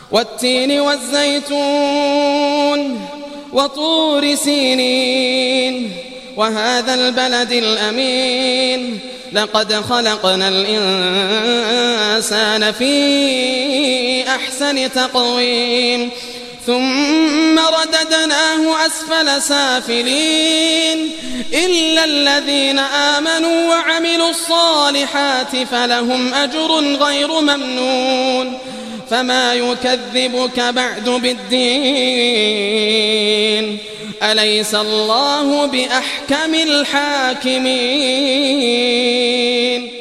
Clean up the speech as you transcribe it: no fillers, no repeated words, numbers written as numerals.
والتين والزيتون وطور سينين وهذا البلد الأمين لقد خلقنا الإنسان في أحسن تقويم ثم رددناه أسفل سافلين إلا الذين آمنوا وعملوا الصالحات فلهم أجر غير ممنون فما يكذبك بعد بالدين أليس الله بأحكم الحاكمين